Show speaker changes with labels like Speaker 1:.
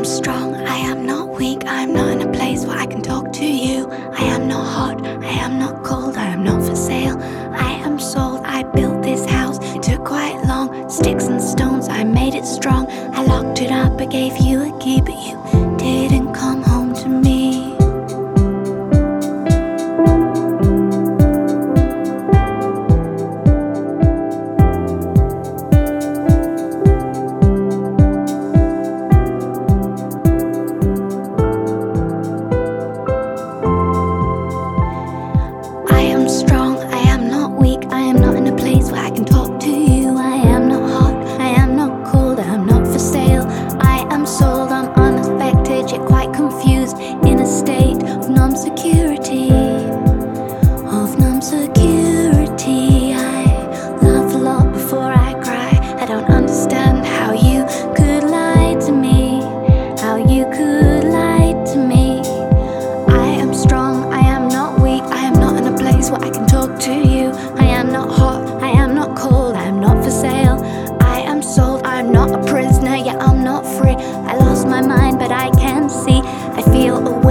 Speaker 1: strong, I am not weak, I am not in a place where I can talk to you. I am not hot, I am not cold, I am not for sale. I am sold, I built this house, it took quite long. Sticks and stones, I made it strong. I locked it up, I gave you a key, but you didn't come home to me. Strong, I am not weak, I am not in a place where I can talk to you. I am not hot, I am not cold, I am not for sale. I am sold, I'm unaffected, yet quite confused, in a state of non-security. I laugh a lot before I cry. I don't understand how you could lie to me, how you could lie to me. I am strong, I am not weak, I am not in a place where I can talk to you. I am not hot, I am not cold, I am not for sale. I am sold, I am not a prisoner, yet I'm not free. I lost my mind, but I can see, I feel away.